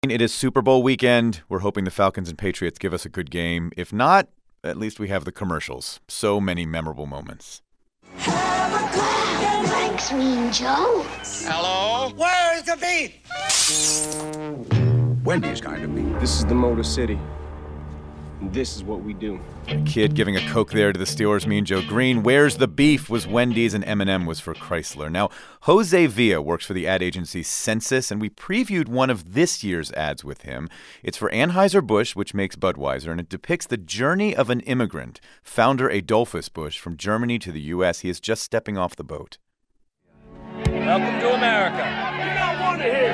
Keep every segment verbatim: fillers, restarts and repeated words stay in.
It is Super Bowl weekend. We're hoping the Falcons and Patriots give us a good game. If not, at least we have the commercials. So many memorable moments. Have a clap. Thanks, Mean Joe. Hello? Where's the beef? Wendy's kind of beef. This is the Motor City. And this is what we do. A kid giving a Coke there to the Steelers, Mean Joe Green. Where's the beef was Wendy's, and M and M was for Chrysler. Now, Jose Villa works for the ad agency Census, and we previewed one of this year's ads with him. It's for Anheuser-Busch, which makes Budweiser, and it depicts the journey of an immigrant, founder Adolphus Busch, from Germany to the U S. He is just stepping off the boat. Welcome to America. You're not wanted here.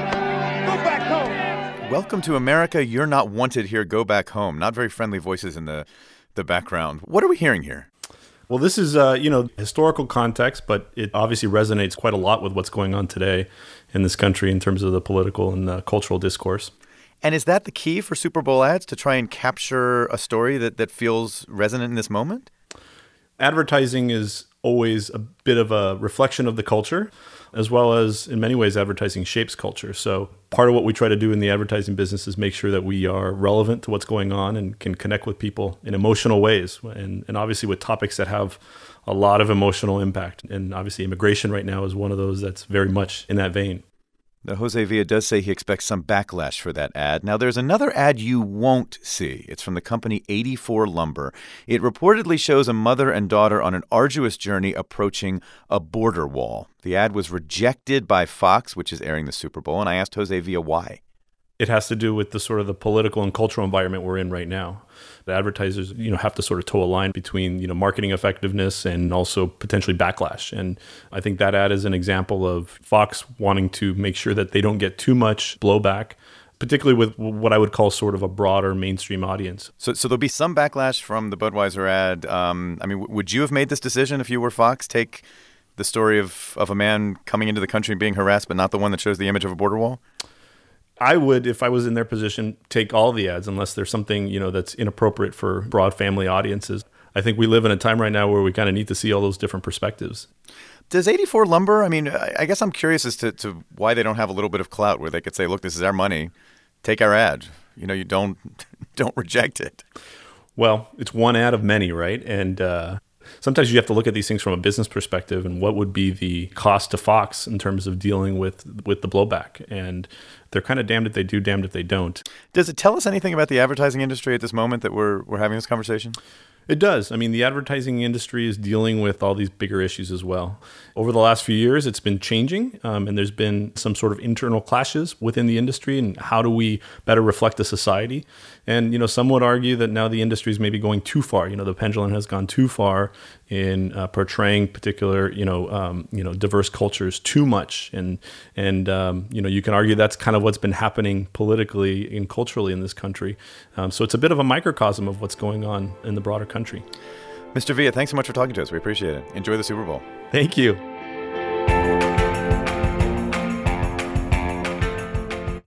Go back home. Welcome to America. You're not wanted here. Go back home. Not very friendly voices in the, the background. What are we hearing here? Well, this is, uh, you know, historical context, but it obviously resonates quite a lot with what's going on today in this country in terms of the political and uh, cultural discourse. And is that the key for Super Bowl ads, to try and capture a story that, that feels resonant in this moment? Advertising is always a bit of a reflection of the culture, as well as, in many ways, advertising shapes culture. So part of what we try to do in the advertising business is make sure that we are relevant to what's going on and can connect with people in emotional ways, and, and obviously with topics that have a lot of emotional impact. And obviously immigration right now is one of those that's very much in that vein. Now, Jose Villa does say he expects some backlash for that ad. Now, there's another ad you won't see. It's from the company eighty-four Lumber. It reportedly shows a mother and daughter on an arduous journey approaching a border wall. The ad was rejected by Fox, which is airing the Super Bowl, and I asked Jose Villa why. It has to do with the sort of the political and cultural environment we're in right now. The advertisers, you know, have to sort of toe a line between, you know, marketing effectiveness and also potentially backlash. And I think that ad is an example of Fox wanting to make sure that they don't get too much blowback, particularly with what I would call sort of a broader mainstream audience. So, so there'll be some backlash from the Budweiser ad. Um, I mean, w- would you have made this decision if you were Fox? Take the story of, of a man coming into the country and being harassed, but not the one that shows the image of a border wall? I would, if I was in their position, take all the ads unless there's something, you know, that's inappropriate for broad family audiences. I think we live in a time right now where we kind of need to see all those different perspectives. Does eighty-four Lumber, I mean, I guess I'm curious as to, to why they don't have a little bit of clout where they could say, look, this is our money, take our ad. You know, you don't don't reject it. Well, it's one ad of many, right? And uh, sometimes you have to look at these things from a business perspective and what would be the cost to Fox in terms of dealing with, with the blowback. And they're kind of damned if they do, damned if they don't. Does it tell us anything about the advertising industry at this moment that we're we're having this conversation? It does. I mean, the advertising industry is dealing with all these bigger issues as well. Over the last few years, it's been changing, um, and there's been some sort of internal clashes within the industry, and how do we better reflect the society? And, you know, some would argue that now the industry is maybe going too far. You know, the pendulum has gone too far in uh, portraying particular, you know, um, you know, diverse cultures too much. And, and um, you know, you can argue that's kind of what's been happening politically and culturally in this country. Um, so it's a bit of a microcosm of what's going on in the broader country. Mister Villa, thanks so much for talking to us. We appreciate it. Enjoy the Super Bowl. Thank you.